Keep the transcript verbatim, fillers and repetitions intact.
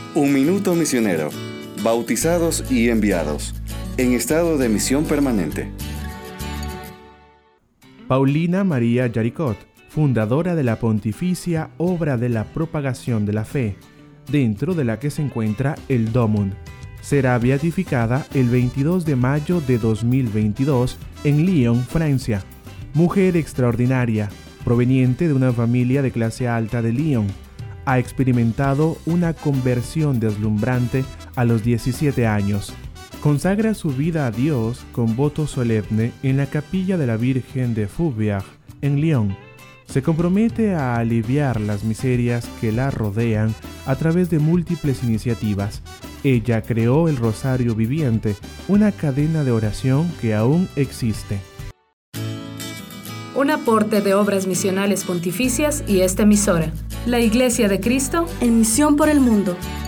Un minuto misionero. Bautizados y enviados. En estado de misión permanente. Paulina María Jaricot, fundadora de la Pontificia Obra de la Propagación de la Fe, dentro de la que se encuentra el Domund, será beatificada el veintidós de mayo de dos mil veintidós en Lyon, Francia. Mujer extraordinaria, proveniente de una familia de clase alta de Lyon, ha experimentado una conversión deslumbrante a los diecisiete años. Consagra su vida a Dios con voto solemne en la capilla de la Virgen de Fourvière, en Lyon. Se compromete a aliviar las miserias que la rodean a través de múltiples iniciativas. Ella creó el Rosario Viviente, una cadena de oración que aún existe. Un aporte de Obras Misionales Pontificias y esta emisora. La Iglesia de Cristo en misión por el mundo.